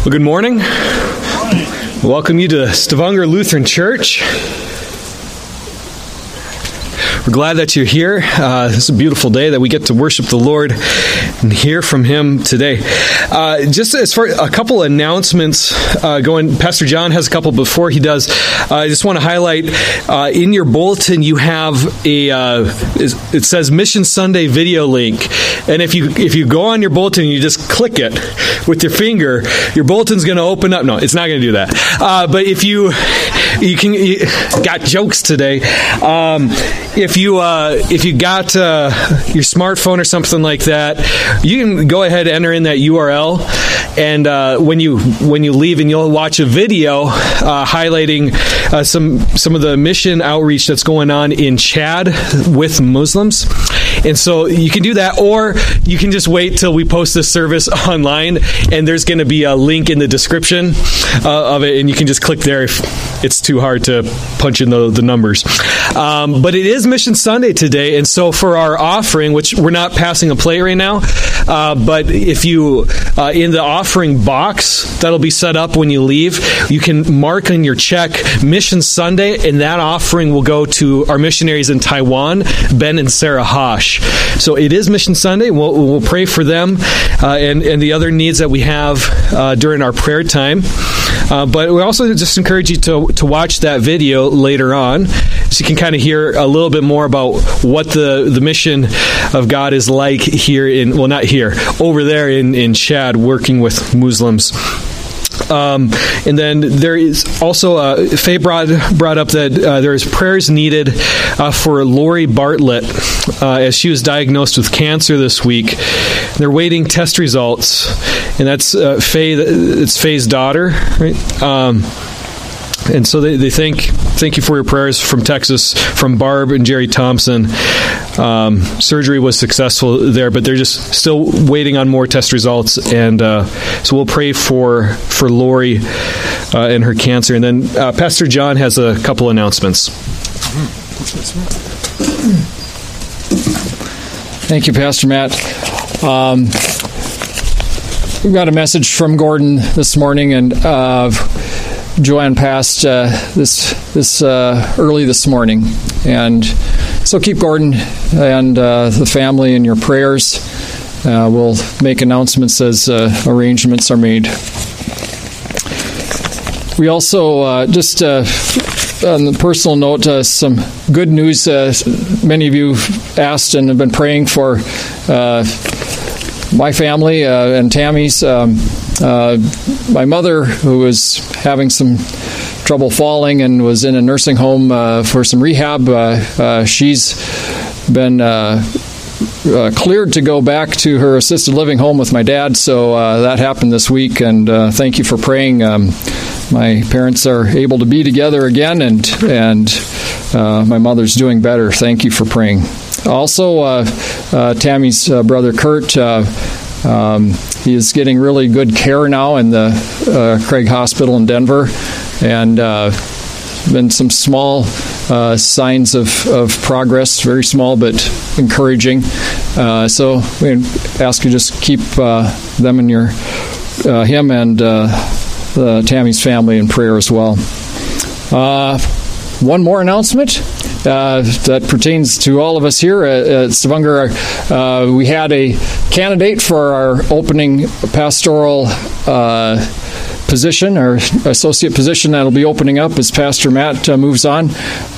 Well, good morning. Welcome you to Stavanger Lutheran Church. We're glad that you're here. This is a beautiful day that we get to worship the Lord and hear from Him today. Just as far a couple announcements going, Pastor John has a couple before he does. I just want to highlight in your bulletin you have it says Mission Sunday video link, and if you go on your bulletin and you just click it with your finger, your bulletin's going to open up. No, it's not going to do that. But if you got jokes today. If you got your smartphone or something like that, you can go ahead and enter in that URL, and when you leave, and you'll watch a video highlighting some of the mission outreach that's going on in Chad with Muslims. And so you can do that, or you can just wait till we post this service online, and there's going to be a link in the description of it, and you can just click there if it's too hard to punch in the numbers. But it is Mission Sunday today, and so for our offering, which we're not passing a plate right now, but if you, in the offering box that'll be set up when you leave, you can mark on your check Mission Sunday, and that offering will go to our missionaries in Taiwan, Ben and Sarah Hosh. So it is Mission Sunday. We'll pray for them and the other needs that we have during our prayer time. But we also just encourage you to watch that video later on, so you can kind of hear a little bit more about what the mission of God is like here over there in Chad, working with Muslims. And then there is also, Faye brought up that there is prayers needed for Lori Bartlett as she was diagnosed with cancer this week. They're waiting test results, and that's Faye. It's Faye's daughter, right? And so they thank you for your prayers from Texas, from Barb and Jerry Thompson. Surgery was successful there, but they're just still waiting on more test results. And so we'll pray for Lori and her cancer. And then Pastor John has a couple announcements. Thank you, Pastor Matt. We've got a message from Gordon this morning, and Joanne passed this early this morning, and so keep Gordon and the family in your prayers. We'll make announcements as arrangements are made. We also just on the personal note, some good news. Many of you asked and have been praying for my family and Tammy's. My mother, who was having some trouble falling and was in a nursing home for some rehab, she's been cleared to go back to her assisted living home with my dad, so that happened this week, and thank you for praying. My parents are able to be together again, and my mother's doing better. Thank you for praying. Also, Tammy's brother Kurt, he is getting really good care now in the Craig Hospital in Denver, and been some small signs of progress, very small but encouraging. So we ask you just keep them and him and Tammy's family in prayer as well. One more announcement that pertains to all of us here at Stavanger. We had a candidate for our opening pastoral position, or associate position, that'll be opening up as Pastor Matt moves on.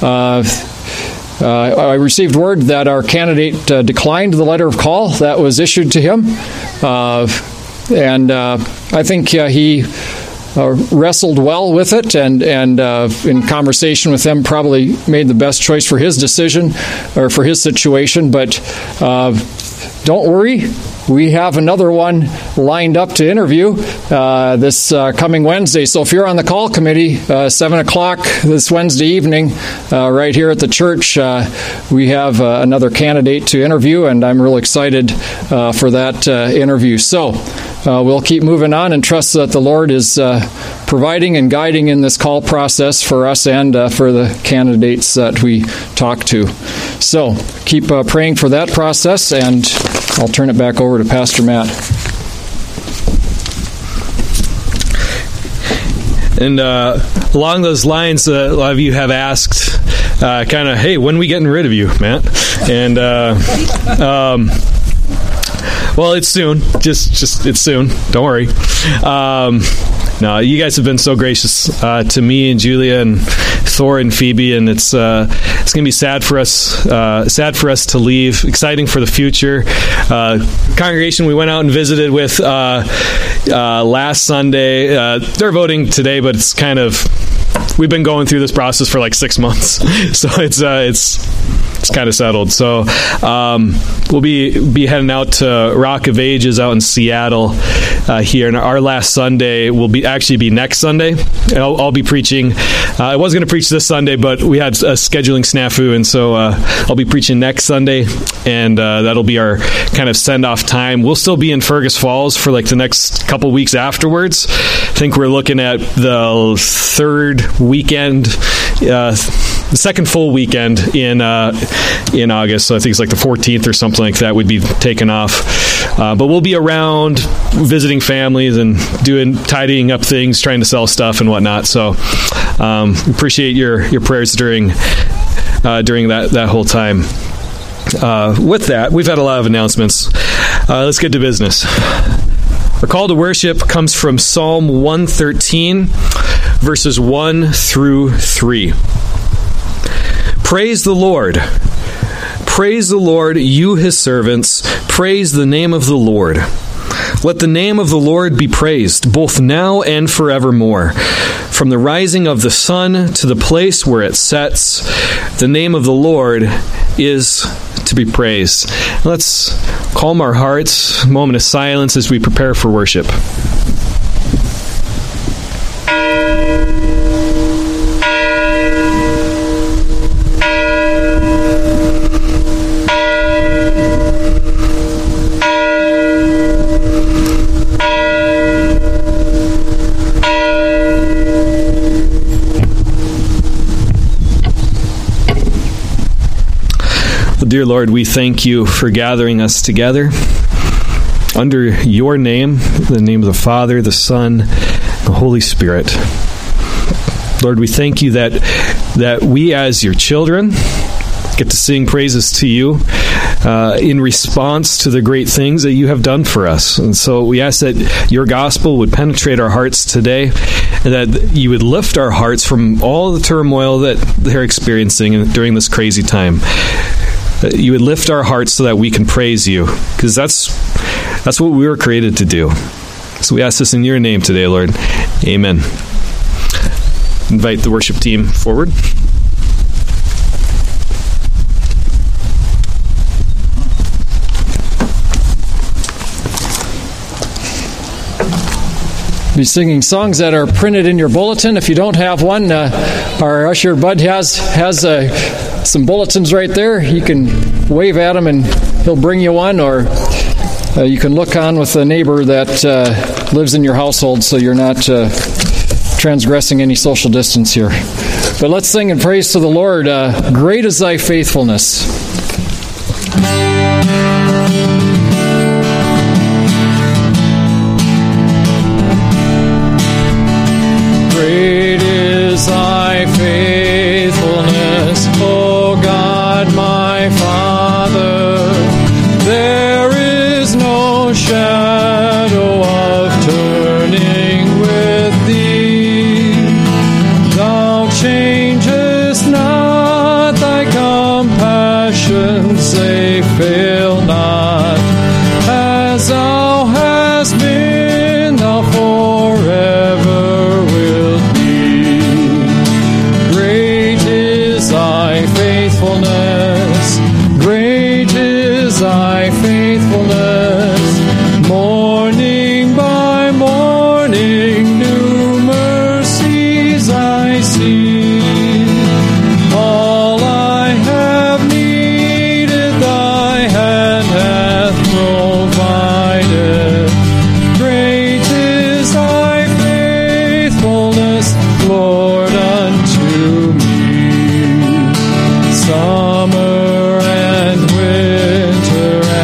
I received word that our candidate declined the letter of call that was issued to him, and I think he wrestled well with it, and in conversation with them probably made the best choice for his decision or for his situation. But don't worry, we have another one lined up to interview this coming Wednesday. So if you're on the call committee, 7 o'clock this Wednesday evening, right here at the church, we have another candidate to interview, and I'm real excited for that interview. So we'll keep moving on and trust that the Lord is providing and guiding in this call process for us and for the candidates that we talk to. So keep praying for that process, and I'll turn it back over to Pastor Matt. And along those lines, a lot of you have asked, hey, when are we getting rid of you, Matt? And well, it's soon. Just it's soon. Don't worry. No, you guys have been so gracious to me and Julia and Thor and Phoebe, and it's going to be sad for us to leave. Exciting for the future. Congregation we went out and visited with last Sunday. They're voting today, but it's kind of, we've been going through this process for like 6 months, so it's kind of settled. So we'll be heading out to Rock of Ages out in Seattle here, and our last Sunday will actually be next Sunday. I'll be preaching. I was going to preach this Sunday, but we had a scheduling snafu, and so I'll be preaching next Sunday, and that'll be our kind of send-off time. We'll still be in Fergus Falls for like the next couple weeks afterwards. I think we're looking at the third weekend, the second full weekend in August, so I think it's like the 14th or something like that. We'd be taking off, but we'll be around visiting families and tidying up things, trying to sell stuff and whatnot. So appreciate your prayers during that whole time. With that, we've had a lot of announcements. Let's get to business. Our call to worship comes from Psalm 113, verses 1 through 3. Praise the Lord. Praise the Lord, you his servants. Praise the name of the Lord. Let the name of the Lord be praised, both now and forevermore. From the rising of the sun to the place where it sets, the name of the Lord is to be praised. Let's calm our hearts, a moment of silence as we prepare for worship. Dear Lord, we thank you for gathering us together under your name, the name of the Father, the Son, the Holy Spirit. Lord, we thank you that we as your children get to sing praises to you in response to the great things that you have done for us. And so we ask that your gospel would penetrate our hearts today, and that you would lift our hearts from all the turmoil that they're experiencing during this crazy time. That you would lift our hearts so that we can praise you, because that's what we were created to do. So we ask this in your name today, Lord. Amen. Invite the worship team forward. Be singing songs that are printed in your bulletin. If you don't have one, our usher Bud has some bulletins right there. You can wave at him and he'll bring you one, or you can look on with a neighbor that lives in your household so you're not transgressing any social distance here. But let's sing and praise to the Lord. Great is thy faithfulness. Great is thy faithfulness, O God, my Father. There is no shadow of turning with thee. Thou changest not, thy compassions, they fail not. As thou hast been, thou forever wilt be. Great is thy faithfulness, great is thy faithfulness. Morning by morning, new mercies I see. All I have needed, thy hand hath provided. Great is thy faithfulness, Lord, unto me. Summer and winter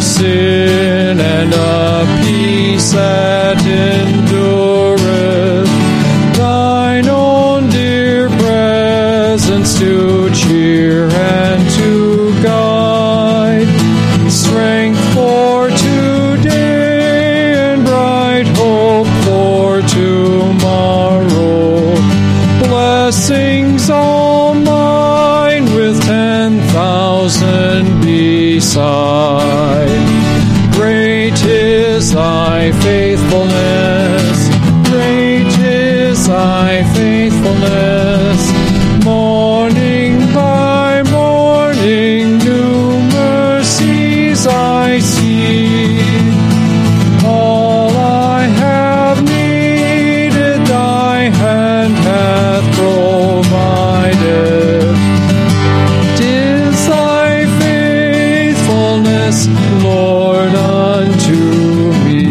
sin, and a peace that endureth. Thine own dear presence to cheer and to guide. Strength for today and bright hope for tomorrow. Blessings all mine with 10,000 beside. Great is thy faithfulness. Great is thy faithfulness. Morning by morning, new mercies I see. All I have needed, thy hand hath provided. 'Tis thy faithfulness, Lord, unto me.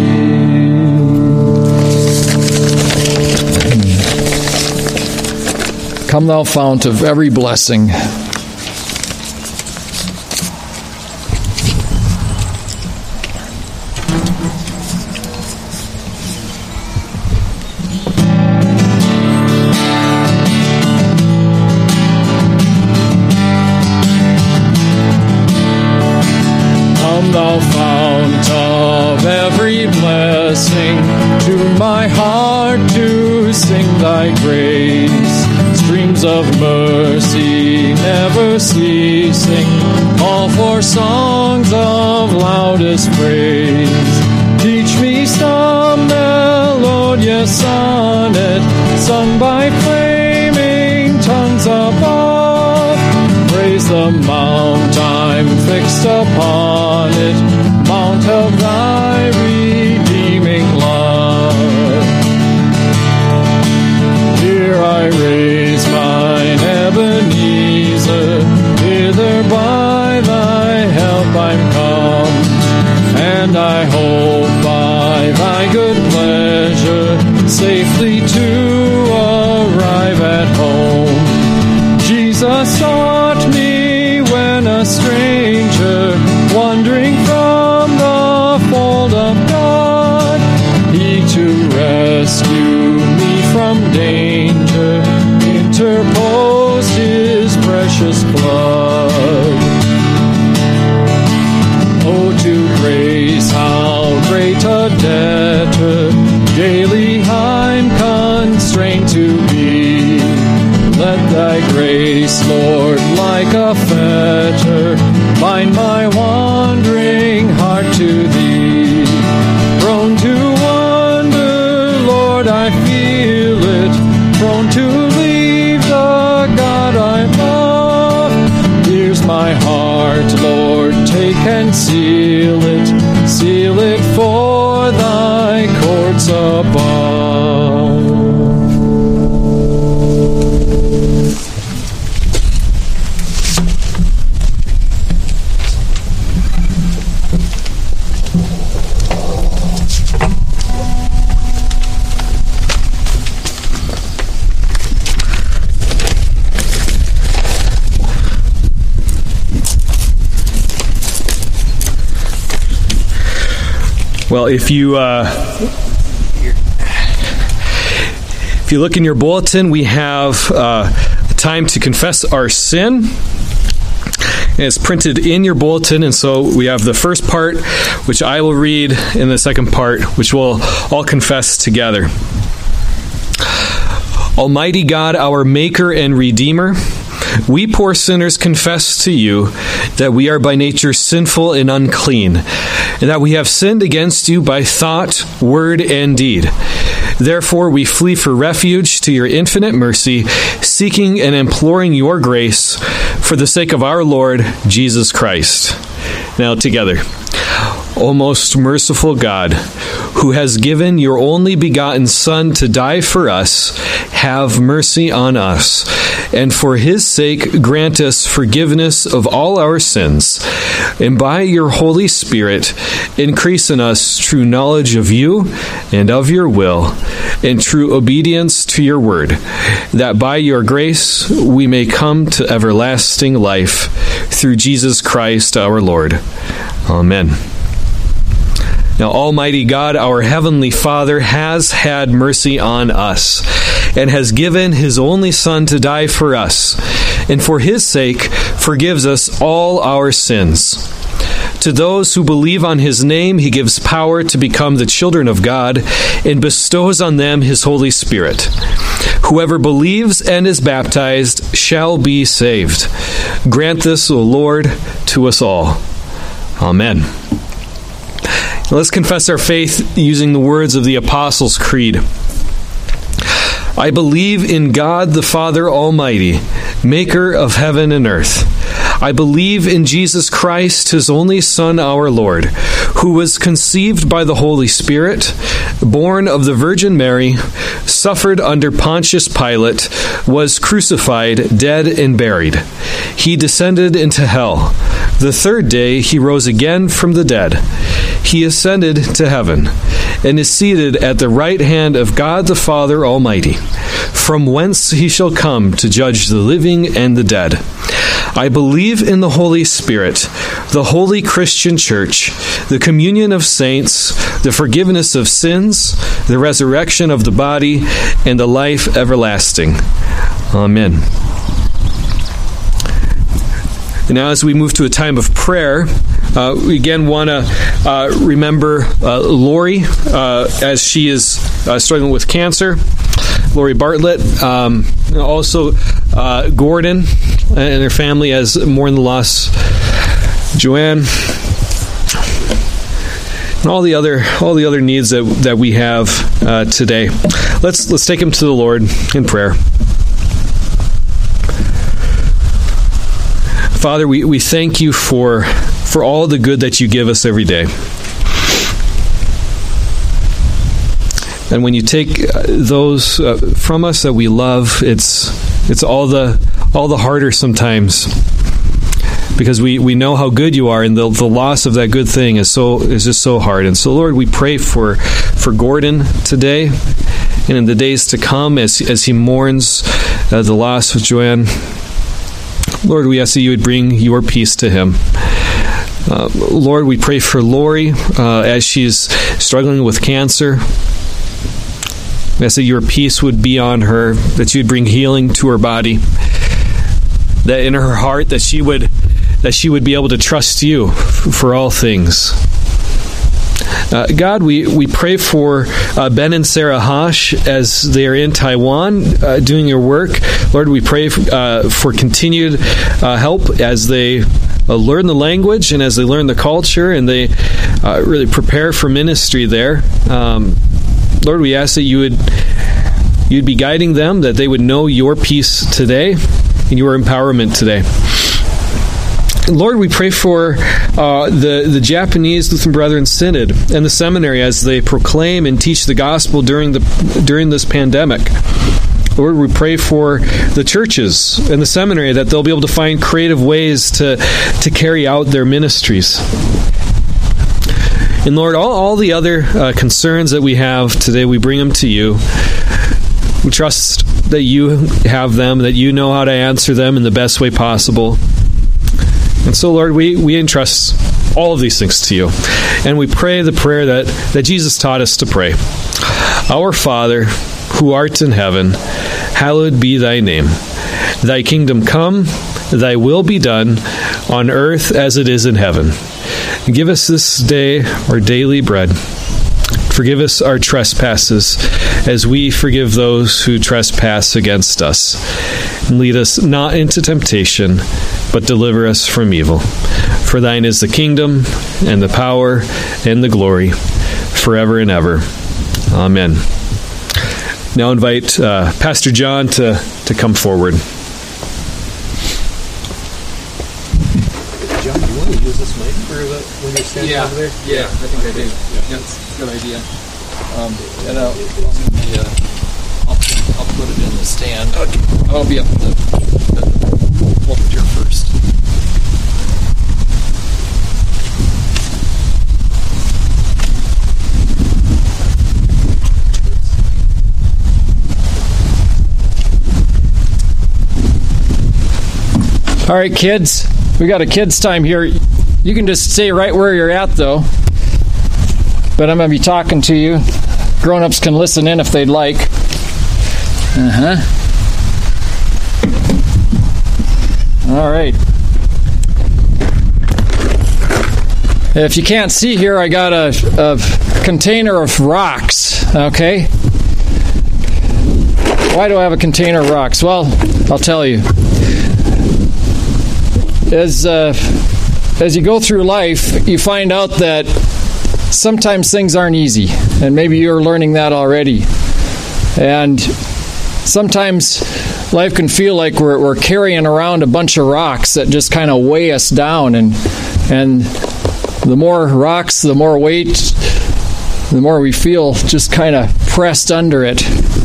Come, thou fount of every blessing. Come, thou fount of every blessing, to my heart to sing thy grace. Streams of mercy never ceasing, all for songs of loudest praise. Teach me some melodious sonnet, sung by flaming tongues above. Praise the mount I'm fixed upon it, mount of thy redeeming love. Here I raise mine Ebenezer, hither by thy help I'm come, and I hope by thy good pleasure safely to arrive at home. Jesus sought me when a stranger, wandering from the fold of God. He to rescue me from danger interposed his precious blood. Oh, to grace, how great a debtor daily I'm constrained to be. Let thy grace, Lord, like a fetter, bind my wandering heart to thee. Prone to wander, Lord, I feel it, prone to leave the God I love. Here's my heart, Lord, take and seal it for thy courts above. Well, if you look in your bulletin, we have time to confess our sin. It's printed in your bulletin, and so we have the first part, which I will read, and the second part, which we'll all confess together. Almighty God, our Maker and Redeemer, we poor sinners confess to you that we are by nature sinful and unclean, and that we have sinned against you by thought, word, and deed. Therefore, we flee for refuge to your infinite mercy, seeking and imploring your grace for the sake of our Lord Jesus Christ. Now together. O most merciful God, who has given your only begotten Son to die for us, have mercy on us, and for his sake grant us forgiveness of all our sins, and by your Holy Spirit increase in us true knowledge of you and of your will, and true obedience to your word, that by your grace we may come to everlasting life, through Jesus Christ our Lord. Amen. Now, Almighty God, our Heavenly Father, has had mercy on us and has given His only Son to die for us, and for His sake forgives us all our sins. To those who believe on His name, He gives power to become the children of God and bestows on them His Holy Spirit. Whoever believes and is baptized shall be saved. Grant this, O Lord, to us all. Amen. Let's confess our faith using the words of the Apostles' Creed. I believe in God the Father Almighty, maker of heaven and earth. I believe in Jesus Christ, His only Son, our Lord, who was conceived by the Holy Spirit, born of the Virgin Mary, suffered under Pontius Pilate, was crucified, dead, and buried. He descended into hell. The third day He rose again from the dead. He ascended to heaven and is seated at the right hand of God the Father Almighty, from whence He shall come to judge the living and the dead. I believe in the Holy Spirit, the holy Christian Church, the communion of saints, the forgiveness of sins, the resurrection of the body, and the life everlasting. Amen. And now as we move to a time of prayer, we again want to remember Lori as she is struggling with cancer. Lori Bartlett, also Gordon and their family as mourn the loss. Joanne, and all the other needs that we have today. Let's take them to the Lord in prayer. Father, we thank you for all the good that you give us every day. And when you take those from us that we love, it's all the harder sometimes, because we know how good you are, and the loss of that good thing is just so hard. And so, Lord, we pray for Gordon today and in the days to come as he mourns the loss of Joanne. Lord, we ask that you would bring your peace to him. Lord, we pray for Lori as she's struggling with cancer. We ask that your peace would be on her, that you would bring healing to her body, that in her heart that she would be able to trust you for all things. God, we pray for Ben and Sarah Hosh as they are in Taiwan doing your work. Lord, we pray for continued help as they learn the language and as they learn the culture and they really prepare for ministry there. Lord, we ask that you'd be guiding them, that they would know your peace today and your empowerment today. Lord, we pray for the Japanese Lutheran Brethren Synod and the seminary as they proclaim and teach the gospel during this pandemic. Lord, we pray for the churches and the seminary that they'll be able to find creative ways to carry out their ministries. And Lord, all the other concerns that we have today, we bring them to you. We trust that you have them, that you know how to answer them in the best way possible. And so, Lord, we entrust all of these things to you. And we pray the prayer that Jesus taught us to pray. Our Father, who art in heaven, hallowed be thy name. Thy kingdom come, thy will be done, on earth as it is in heaven. Give us this day our daily bread. Forgive us our trespasses, as we forgive those who trespass against us. And lead us not into temptation, but deliver us from evil. For thine is the kingdom, and the power, and the glory, forever and ever. Amen. Now invite Pastor John to come forward. John, do you want to use this mic for when you're standing over there? Yeah, I think I do. Yeah, that's a good idea. And I'll put it in the stand. Okay. I'll be up in the pulpit here first. All right, kids. We got a kids' time here. You can just stay right where you're at, though. but I'm going to be talking to you. Grown-ups can listen in if they'd like. All right. If you can't see here, I got a container of rocks, okay? Why do I have a container of rocks? Well, I'll tell you. As you go through life, you find out that sometimes things aren't easy, and maybe you're learning that already. And sometimes life can feel like we're carrying around a bunch of rocks that just kind of weigh us down, and the more rocks, the more weight, the more we feel just kind of pressed under it.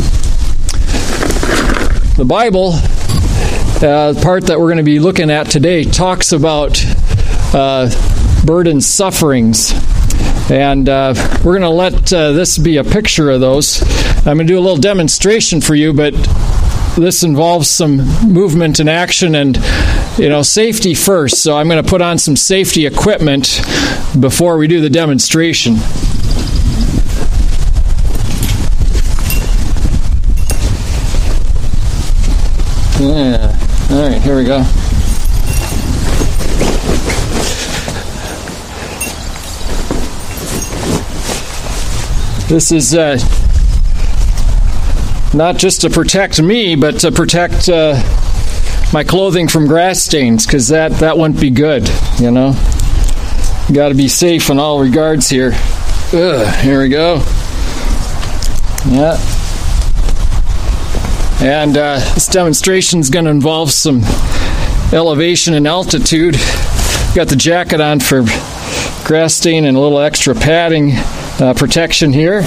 The Bible, the part that we're going to be looking at today, talks about burden sufferings. And we're going to let this be a picture of those. I'm going to do a little demonstration for you, but this involves some movement and action and, safety first. So I'm going to put on some safety equipment before we do the demonstration. Yeah. All right, here we go. This is not just to protect me, but to protect my clothing from grass stains, because that wouldn't be good, You got to be safe in all regards here. Here we go. Yeah. And this demonstration is going to involve some elevation and altitude. Got the jacket on for grass stain and a little extra padding protection here.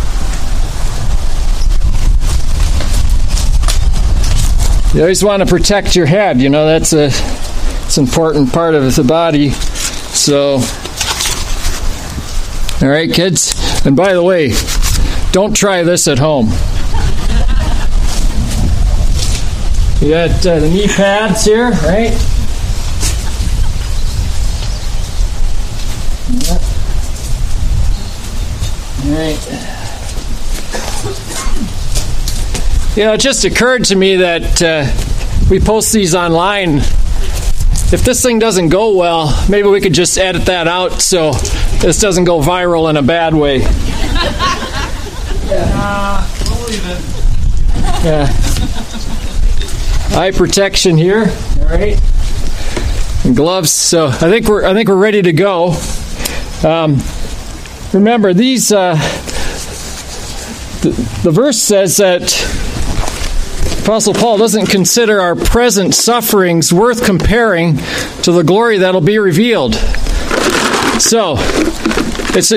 You always want to protect your head. That's it's an important part of the body. So, all right, kids. And by the way, don't try this at home. You got the knee pads here, right? Yep. All right. It just occurred to me that we post these online. If this thing doesn't go well, maybe we could just edit that out so this doesn't go viral in a bad way. We'll leave it. Yeah. Eye protection here, all right, and gloves. So I think we're ready to go. Remember, these the verse says that Apostle Paul doesn't consider our present sufferings worth comparing to the glory that'll be revealed. So it's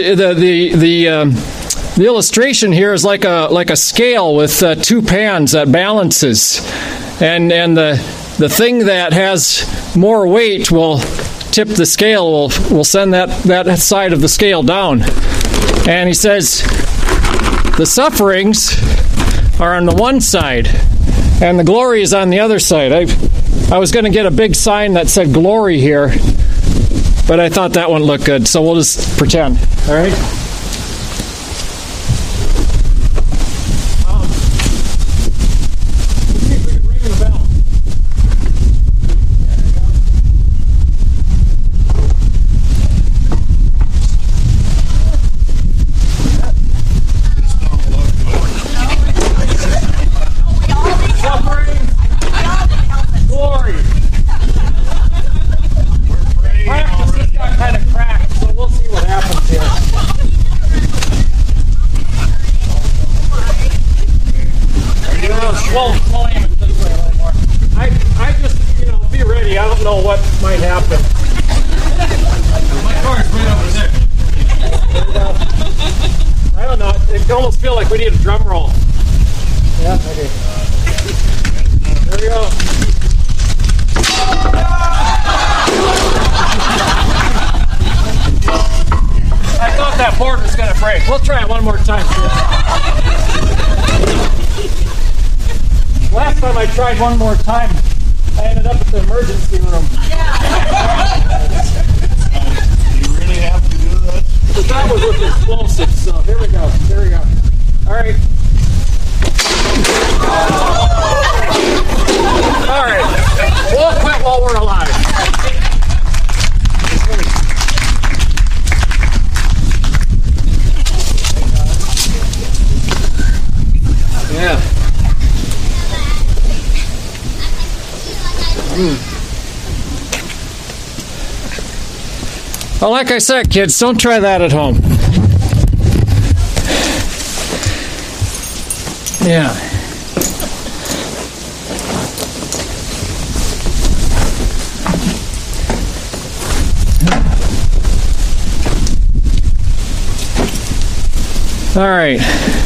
the illustration here is like a scale with two pans that balances. And the thing that has more weight will tip the scale, will send that side of the scale down. And he says the sufferings are on the one side, and the glory is on the other side. I was going to get a big sign that said glory here, but I thought that wouldn't look good, so we'll just pretend. All right? We'll try it one more time. Last time I tried one more time, I ended up at the emergency room. Do you really have to do this? but that was with explosives. So here we go. All right. All right. We'll quit while we're alive. Yeah. Well, like I said, kids, don't try that at home. Yeah. All right.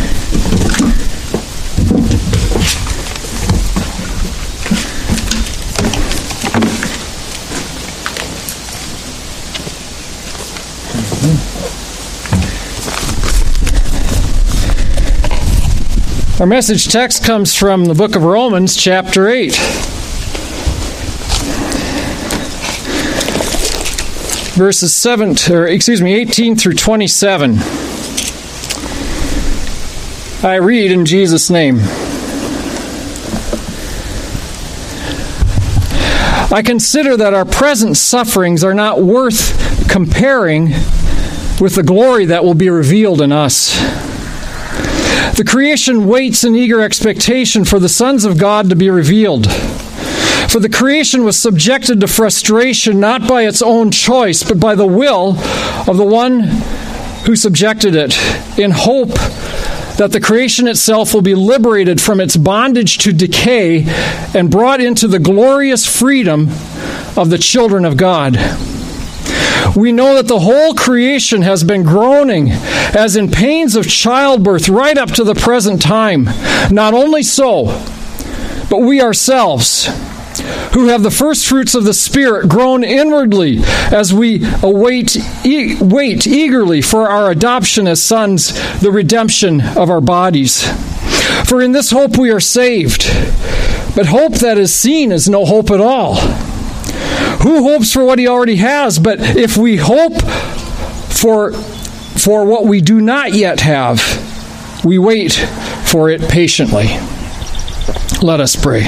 Our message text comes from the book of Romans, chapter 8. Verses 18 through 27. I read in Jesus' name. I consider that our present sufferings are not worth comparing with the glory that will be revealed in us. The creation waits in eager expectation for the sons of God to be revealed. For the creation was subjected to frustration not by its own choice, but by the will of the one who subjected it, in hope that the creation itself will be liberated from its bondage to decay and brought into the glorious freedom of the children of God. We know that the whole creation has been groaning as in pains of childbirth right up to the present time. Not only so, but we ourselves, who have the first fruits of the Spirit, groan inwardly as we wait eagerly for our adoption as sons, the redemption of our bodies. For in this hope we are saved. But hope that is seen is no hope at all. Who hopes for what he already has? But if we hope for what we do not yet have, we wait for it patiently. Let us pray.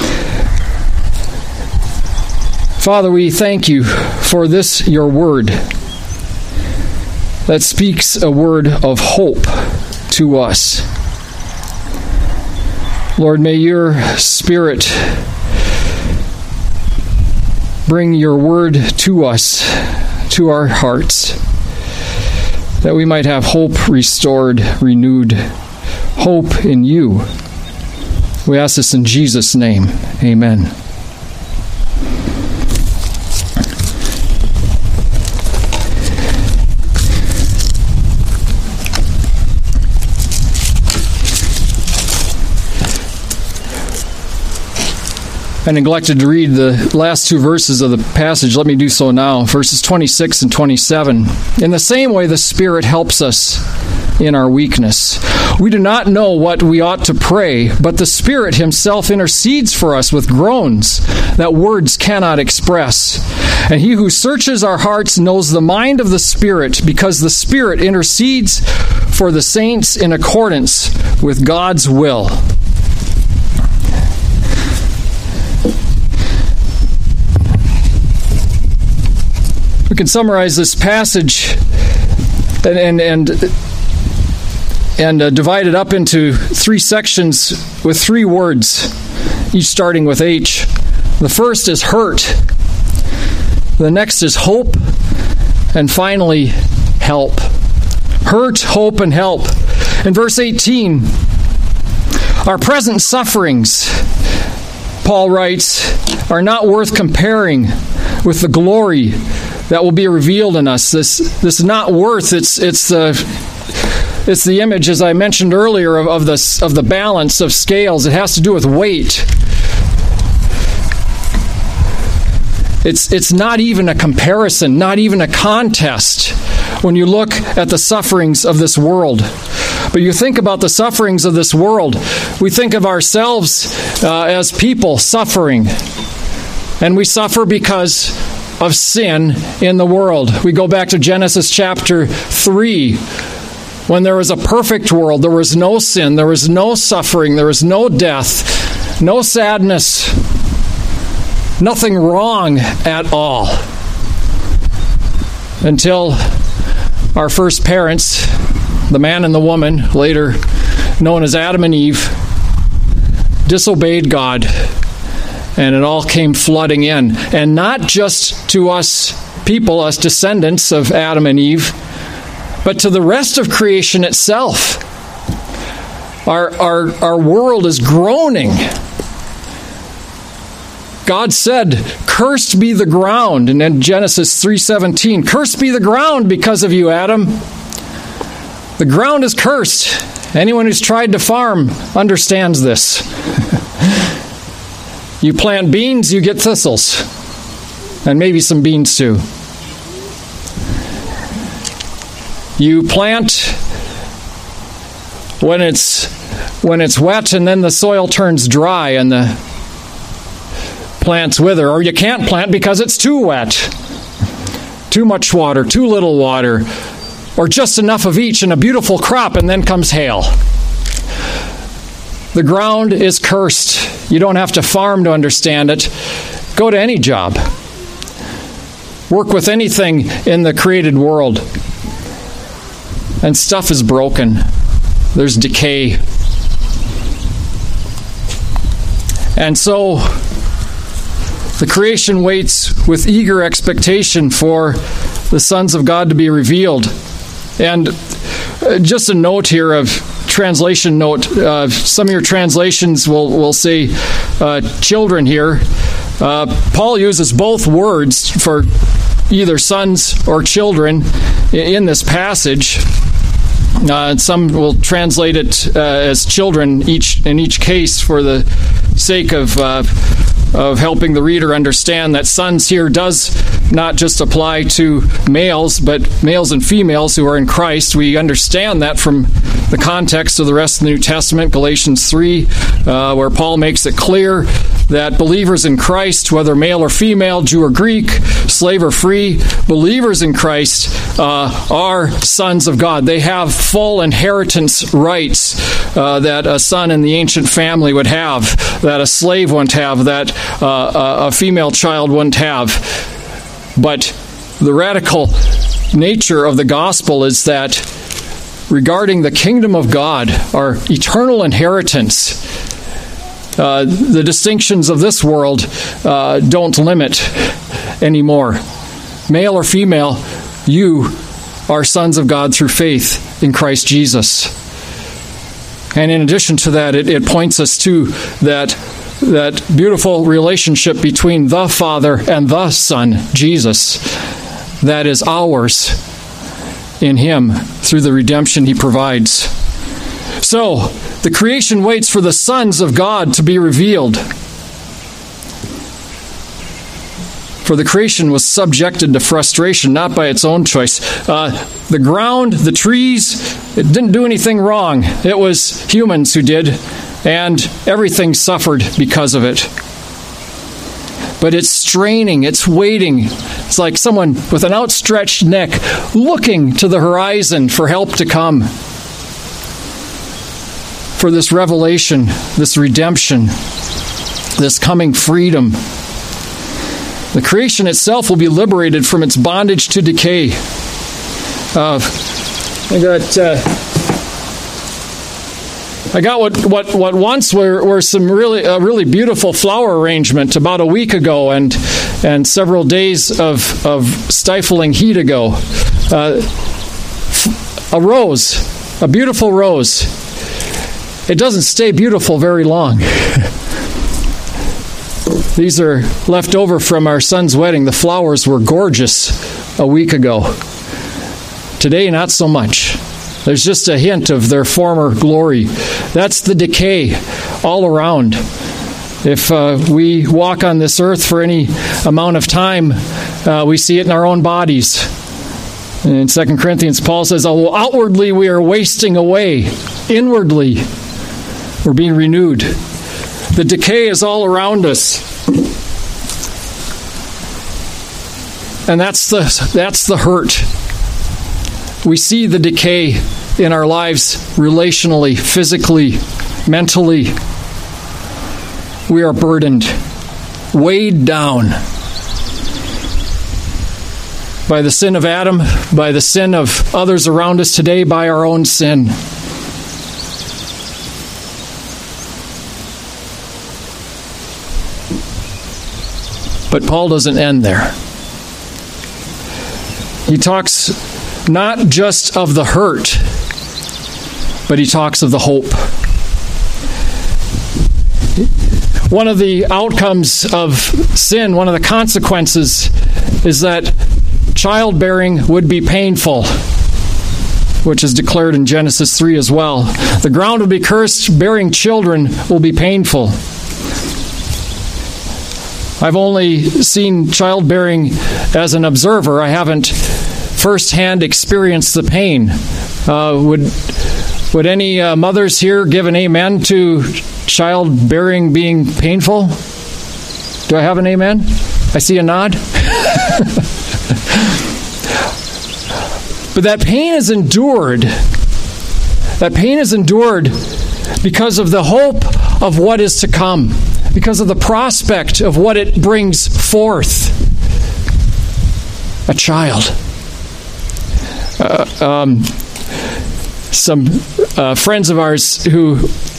Father, we thank you for this, your word, that speaks a word of hope to us. Lord, may your Spirit bring your word to us, to our hearts, that we might have hope restored, renewed, hope in you. We ask this in Jesus' name. Amen. I neglected to read the last two verses of the passage. Let me do so now. Verses 26 and 27. In the same way, the Spirit helps us in our weakness. We do not know what we ought to pray, but the Spirit himself intercedes for us with groans that words cannot express. And he who searches our hearts knows the mind of the Spirit, because the Spirit intercedes for the saints in accordance with God's will. We can summarize this passage and divide it up into three sections with three words, each starting with H. The first is hurt. The next is hope. And finally, help. Hurt, hope, and help. In verse 18, our present sufferings, Paul writes, are not worth comparing with the glory that will be revealed in us. This not worth. It's the image, as I mentioned earlier, of the balance of scales. It has to do with weight. It's not even a comparison, not even a contest when you look at the sufferings of this world. But you think about the sufferings of this world, we think of ourselves as people suffering. And we suffer because of sin in the world. We go back to Genesis chapter 3. When there was a perfect world, there was no sin, there was no suffering, there was no death, no sadness, nothing wrong at all. Until our first parents, the man and the woman, later known as Adam and Eve, disobeyed God, and it all came flooding in. And not just to us people, us descendants of Adam and Eve, but to the rest of creation itself. Our world is groaning. God said, "Cursed be the ground," and in Genesis 3:17, "Cursed be the ground because of you, Adam." The ground is cursed. Anyone who's tried to farm understands this. You plant beans, you get thistles, and maybe some beans too. You plant when it's wet, and then the soil turns dry and the plants wither. Or you can't plant because it's too wet. Too much water, too little water, or just enough of each, and a beautiful crop, and then comes hail. The ground is cursed. You don't have to farm to understand it. Go to any job. Work with anything in the created world. And stuff is broken. There's decay. And so the creation waits with eager expectation for the sons of God to be revealed. And just a note here of translation note. Some of your translations will say children here. Paul uses both words for either sons or children in this passage. Some will translate it as children in each case for the sake of helping the reader understand that sons here does not just apply to males, but males and females who are in Christ. We understand that from the context of the rest of the New Testament, Galatians 3, where Paul makes it clear that believers in Christ, whether male or female, Jew or Greek, slave or free, believers in Christ are sons of God. They have full inheritance rights that a son in the ancient family would have, that a slave wouldn't have, that a female child wouldn't have. But the radical nature of the gospel is that regarding the kingdom of God, our eternal inheritance, the distinctions of this world don't limit anymore. Male or female, you are sons of God through faith in Christ Jesus. And in addition to that, it points us to that beautiful relationship between the Father and the Son, Jesus, that is ours in Him through the redemption He provides. So, the creation waits for the sons of God to be revealed. For the creation was subjected to frustration, not by its own choice. The ground, the trees, it didn't do anything wrong. It was humans who did, and everything suffered because of it. But it's straining, it's waiting. It's like someone with an outstretched neck looking to the horizon for help to come. For this revelation, this redemption, this coming freedom. The creation itself will be liberated from its bondage to decay. I got what once were some really beautiful flower arrangement about a week ago, and several days of stifling heat ago. A rose, a beautiful rose. It doesn't stay beautiful very long. These are left over from our son's wedding. The flowers were gorgeous a week ago. Today, not so much. There's just a hint of their former glory. That's the decay all around. If we walk on this earth for any amount of time, we see it in our own bodies. In 2 Corinthians, Paul says, although outwardly we are wasting away, inwardly we're being renewed. The decay is all around us. And that's the hurt. We see the decay in our lives relationally, physically, mentally. We are burdened, weighed down by the sin of Adam, by the sin of others around us today, by our own sin. But Paul doesn't end there. He talks not just of the hurt, but he talks of the hope. One of the outcomes of sin, one of the consequences, is that childbearing would be painful, which is declared in Genesis 3 as well. The ground will be cursed, bearing children will be painful. I've only seen childbearing as an observer. I haven't firsthand experienced the pain. Would any mothers here give an amen to childbearing being painful? Do I have an amen? I see a nod. But that pain is endured. That pain is endured because of the hope of what is to come, because of the prospect of what it brings forth. A child. Some friends of ours who,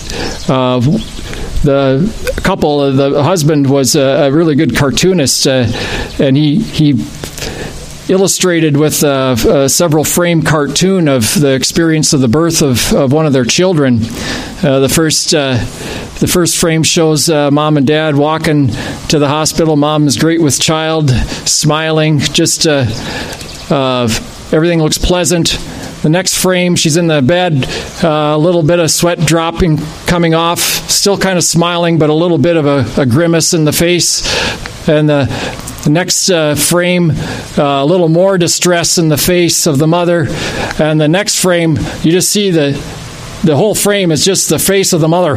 the couple, the husband was a really good cartoonist, and he illustrated with several frame cartoon of the experience of the birth of one of their children. The first frame shows mom and dad walking to the hospital. Mom is great with child, smiling, just everything looks pleasant. The next frame, she's in the bed, a little bit of sweat dropping, coming off, still kind of smiling, but a little bit of a grimace in the face. And the next frame, a little more distress in the face of the mother. And the next frame, you just see the whole frame is just the face of the mother.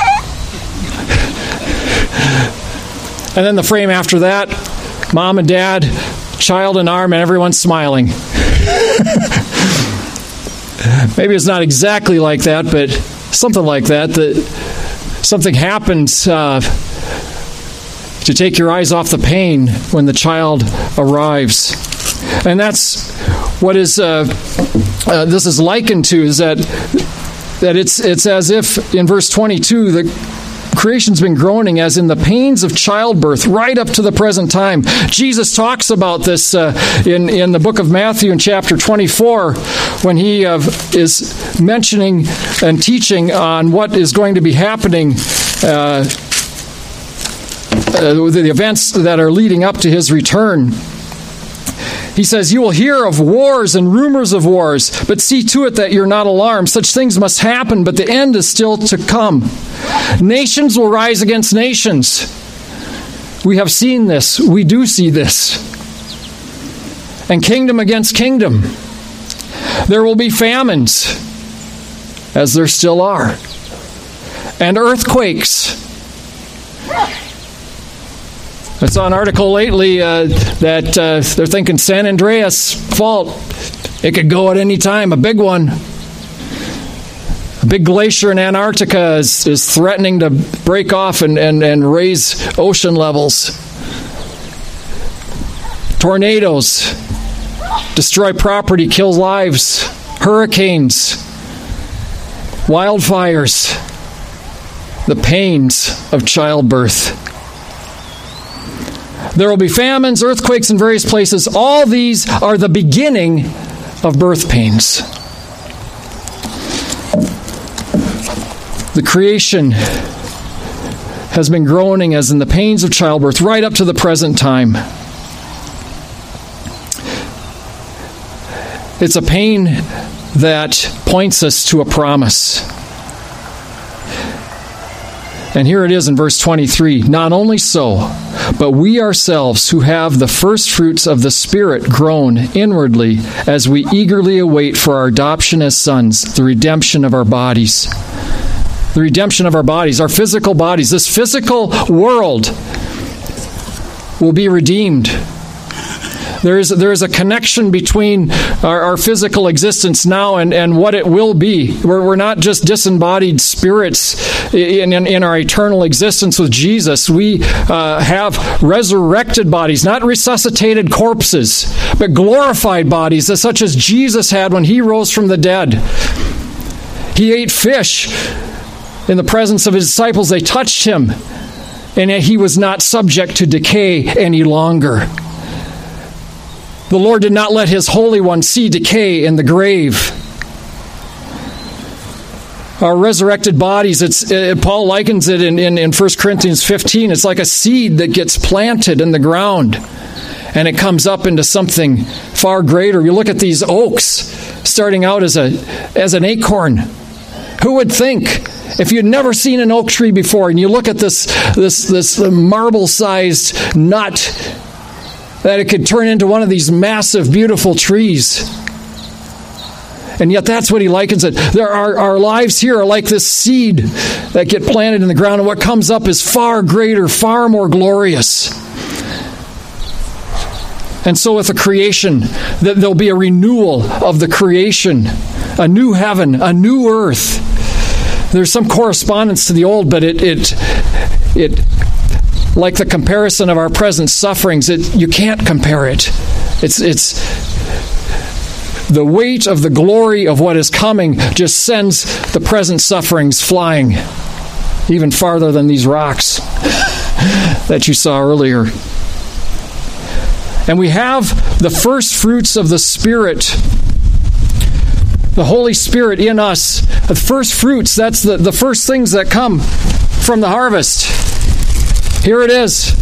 And then the frame after that, mom and dad, child in arm, and everyone's smiling. Maybe it's not exactly like that, but something like that. Something happens to take your eyes off the pain when the child arrives. And that's what is this is likened to, is that it's as if in verse 22 the creation's been groaning as in the pains of childbirth right up to the present time. Jesus talks about this in the book of Matthew in chapter 24 when he is mentioning and teaching on what is going to be happening, the events that are leading up to his return. He says, "You will hear of wars and rumors of wars, but see to it that you're not alarmed. Such things must happen, but the end is still to come. Nations will rise against nations." We have seen this. We do see this. And kingdom against kingdom. There will be famines, as there still are. And earthquakes. I saw an article lately that they're thinking San Andreas fault. It could go at any time, a big one. A big glacier in Antarctica is threatening to break off and raise ocean levels. Tornadoes destroy property, kill lives. Hurricanes, wildfires, the pains of childbirth. There will be famines, earthquakes in various places. All these are the beginning of birth pains. The creation has been groaning as in the pains of childbirth right up to the present time. It's a pain that points us to a promise. And here it is in verse 23. "Not only so, but we ourselves who have the first fruits of the Spirit groan inwardly as we eagerly await for our adoption as sons, the redemption of our bodies." The redemption of our bodies, our physical bodies. This physical world will be redeemed. There is a connection between our physical existence now and what it will be. We're not just disembodied spirits in our eternal existence with Jesus. We have resurrected bodies, not resuscitated corpses, but glorified bodies, such as Jesus had when he rose from the dead. He ate fish in the presence of his disciples. They touched him, and yet he was not subject to decay any longer. The Lord did not let his Holy One see decay in the grave. Our resurrected bodies, Paul likens it in 1 Corinthians 15. It's like a seed that gets planted in the ground, and it comes up into something far greater. You look at these oaks starting out as an acorn. Who would think, if you'd never seen an oak tree before, and you look at this marble-sized nut, that it could turn into one of these massive, beautiful trees. And yet that's what he likens it. Our lives here are like this seed that get planted in the ground, and what comes up is far greater, far more glorious. And so with the creation, there'll be a renewal of the creation, a new heaven, a new earth. There's some correspondence to the old, but it like the comparison of our present sufferings, you can't compare it. It's the weight of the glory of what is coming just sends the present sufferings flying even farther than these rocks that you saw earlier. And we have the first fruits of the Spirit, the Holy Spirit in us. The first fruits, that's the first things that come from the harvest. Here it is.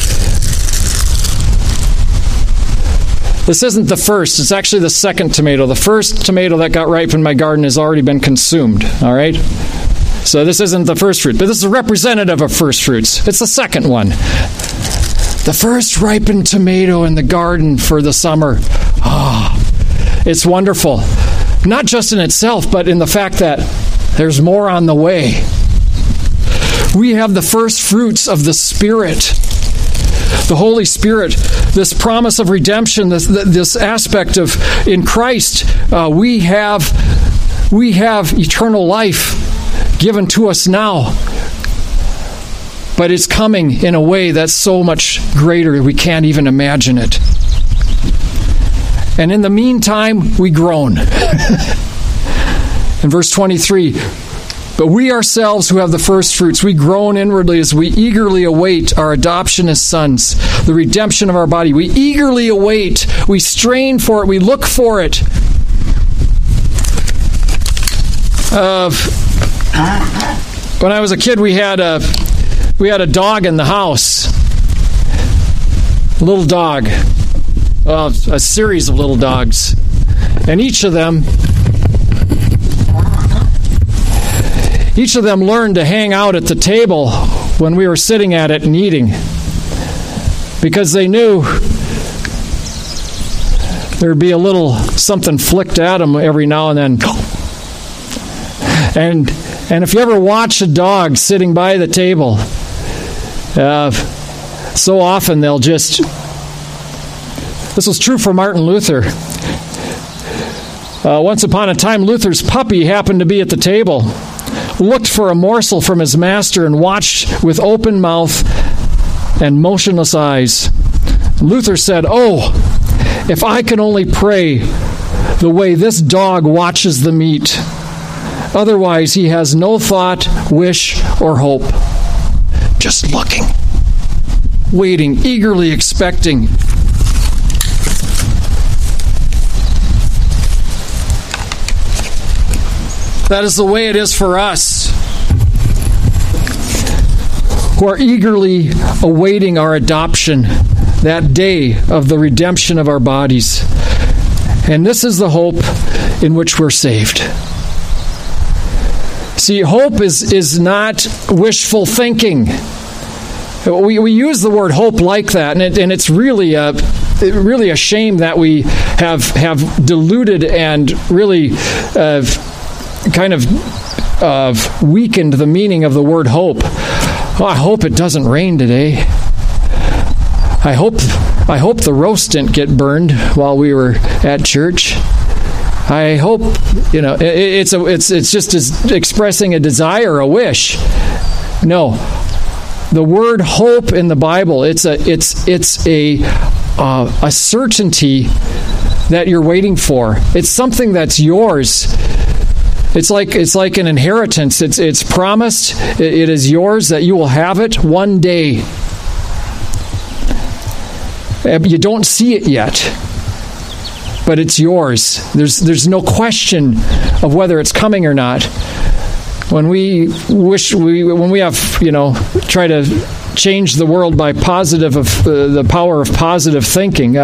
This isn't the first. It's actually the second tomato. The first tomato that got ripe in my garden has already been consumed. All right? So this isn't the first fruit. But this is a representative of first fruits. It's the second one. The first ripened tomato in the garden for the summer. It's wonderful. Not just in itself, but in the fact that there's more on the way. We have the first fruits of the Spirit, the Holy Spirit, this promise of redemption, this aspect of in Christ, we have eternal life given to us now. But it's coming in a way that's so much greater we can't even imagine it. And in the meantime, we groan. In verse 23, but we ourselves who have the first fruits, we groan inwardly as we eagerly await our adoption as sons, the redemption of our body. We eagerly await, we strain for it, we look for it. When I was a kid, we had a dog in the house. A little dog. Well, a series of little dogs. And each of them learned to hang out at the table when we were sitting at it and eating, because they knew there'd be a little something flicked at them every now and then. And if you ever watch a dog sitting by the table, so often they'll just... This was true for Martin Luther. Once upon a time, Luther's puppy happened to be at the table, looked for a morsel from his master, and watched with open mouth and motionless eyes. Luther said, "Oh, if I can only pray the way this dog watches the meat. Otherwise, he has no thought, wish, or hope. Just looking, waiting, eagerly expecting." That is the way it is for us, who are eagerly awaiting our adoption, that day of the redemption of our bodies. And this is the hope in which we're saved. See, hope is not wishful thinking. We use the word hope like that, and it's really a shame that we have diluted and really kind of weakened the meaning of the word hope. Oh, I hope it doesn't rain today. I hope I hope the roast didn't get burned while we were at church. I hope, it's just expressing a desire, a wish. No, the word hope in the Bible, it's a certainty that you're waiting for. It's something that's yours. It's like an inheritance. It's promised. It is yours, that you will have it one day. You don't see it yet, but it's yours. There's no question of whether it's coming or not. When we have try to change the world by the power of positive thinking.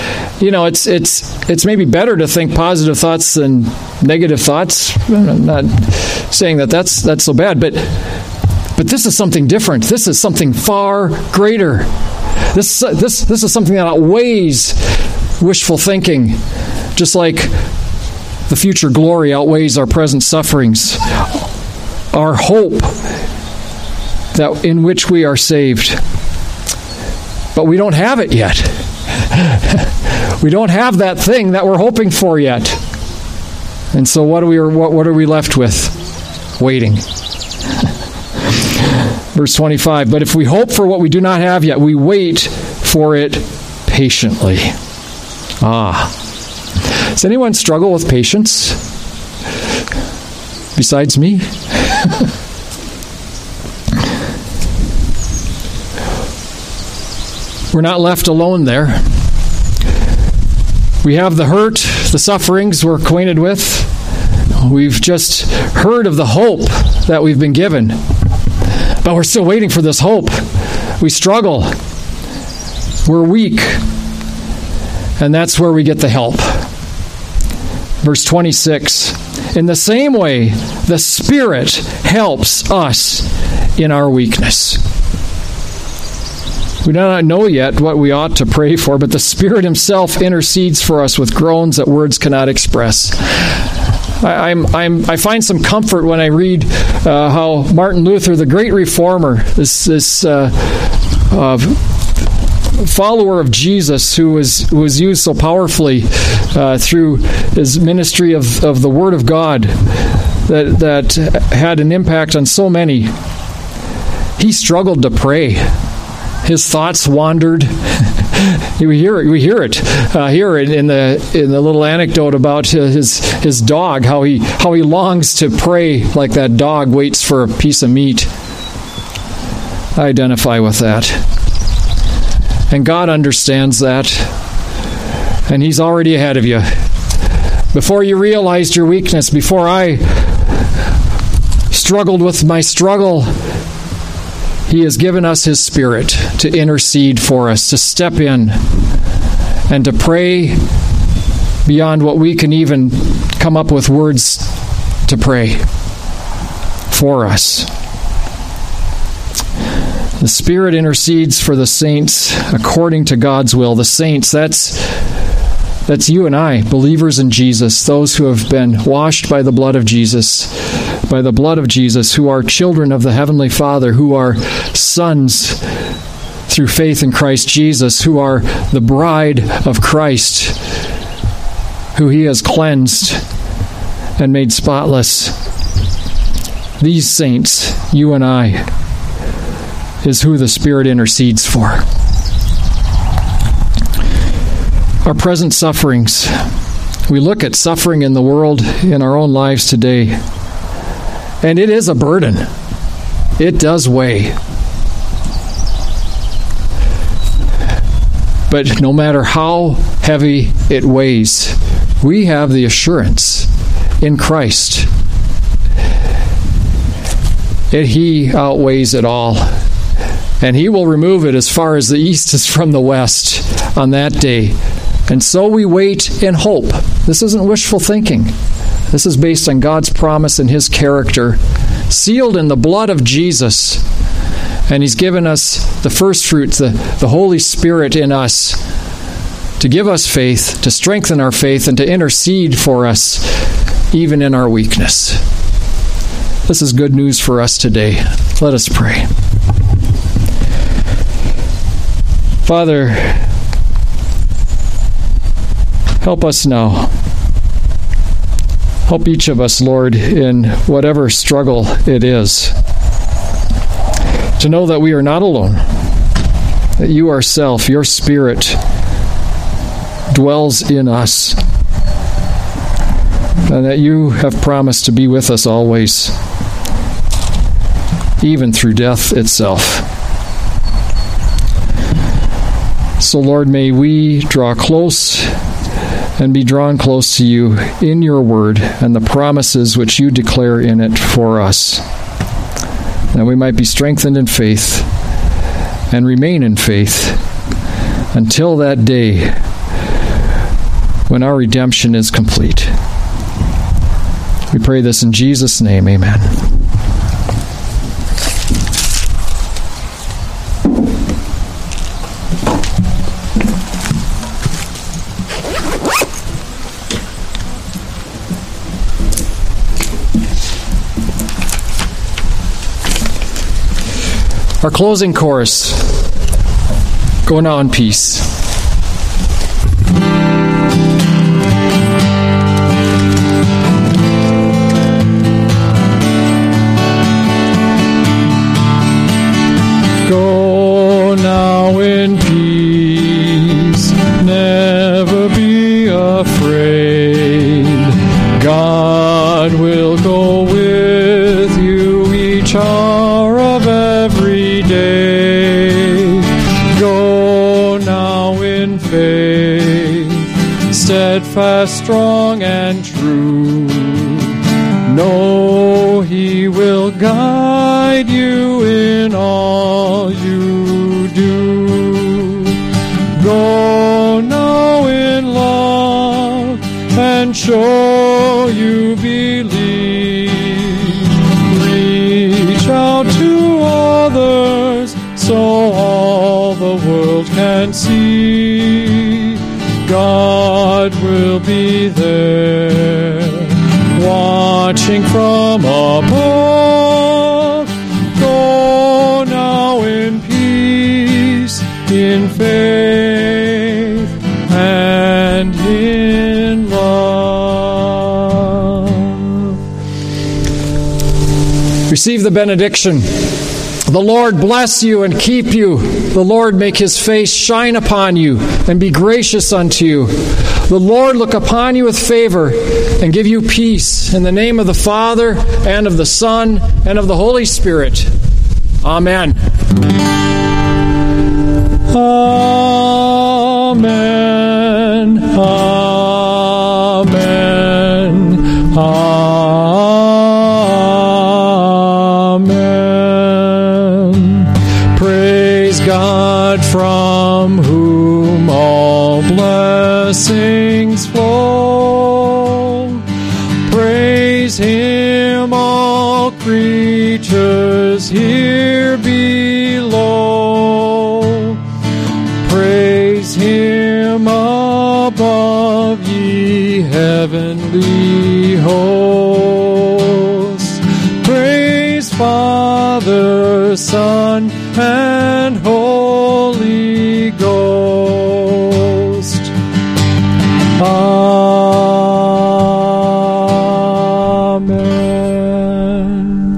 It's maybe better to think positive thoughts than negative thoughts. I'm not saying that's so bad, but this is something different. This is something far greater. This is something that outweighs wishful thinking, just like the future glory outweighs our present sufferings. Our hope that in which we are saved. But we don't have it yet. We don't have that thing that we're hoping for yet. And so what are we left with? Waiting. Verse 25, but if we hope for what we do not have yet, we wait for it patiently. Does anyone struggle with patience? Besides me? We're not left alone there. We have the hurt, the sufferings we're acquainted with. We've just heard of the hope that we've been given. But we're still waiting for this hope. We struggle. We're weak. And that's where we get the help. Verse 26. In the same way, the Spirit helps us in our weakness. We do not know yet what we ought to pray for, but the Spirit Himself intercedes for us with groans that words cannot express. I find some comfort when I read how Martin Luther, the great reformer, this follower of Jesus, who was used so powerfully through his ministry of the Word of God, that had an impact on so many. He struggled to pray. His thoughts wandered. We hear it here in the little anecdote about his dog, how he longs to pray like that dog waits for a piece of meat. I identify with that. And God understands that. And He's already ahead of you. Before you realized your weakness, before I struggled with my struggle, He has given us His Spirit to intercede for us, to step in and to pray beyond what we can even come up with words to pray for us. The Spirit intercedes for the saints according to God's will. The saints, that's you and I, believers in Jesus, those who have been washed by the blood of Jesus, who are children of the Heavenly Father, who are sons through faith in Christ Jesus, who are the bride of Christ, who He has cleansed and made spotless. These saints, you and I, is who the Spirit intercedes for. Our present sufferings. We look at suffering in the world, in our own lives today, and it is a burden. It does weigh. But no matter how heavy it weighs, we have the assurance in Christ that He outweighs it all. And He will remove it as far as the east is from the west on that day. And so we wait in hope. This isn't wishful thinking. This is based on God's promise and His character, sealed in the blood of Jesus. And He's given us the first fruits, the Holy Spirit in us, to give us faith, to strengthen our faith, and to intercede for us, even in our weakness. This is good news for us today. Let us pray. Father, Help us now. Help each of us, Lord, in whatever struggle it is, to know that we are not alone, that you yourself, your Spirit, dwells in us, and that you have promised to be with us always, even through death itself. So, Lord, may we draw close and be drawn close to you in your word and the promises which you declare in it for us, that we might be strengthened in faith and remain in faith until that day when our redemption is complete. We pray this in Jesus' name, amen. Our closing chorus, go now in peace. Go now in peace, never be afraid. God will go with you each hour of every day. Go now in faith, steadfast, strong, and true. Know He will guide you in all you do. Go now in love and show you believe. Reach out to others so all the world can see. God will be there, watching from above. Go now in peace, in faith, and in love. Receive the benediction. The Lord bless you and keep you. The Lord make His face shine upon you and be gracious unto you. The Lord look upon you with favor and give you peace. In the name of the Father, and of the Son, and of the Holy Spirit. Amen. Amen. Amen. Amen. Praise God, from whom all blessings flow. Praise Him, all creatures here below. Praise Him above, ye heavenly hosts. Praise Father, Son, and Holy Ghost. Amen.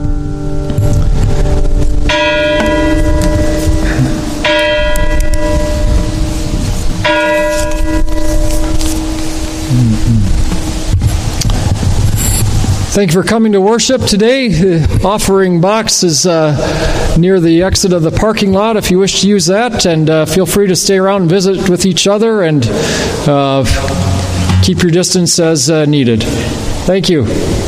Thank you for coming to worship today. The offering box is near the exit of the parking lot if you wish to use that, and feel free to stay around and visit with each other, and keep your distance as needed. Thank you.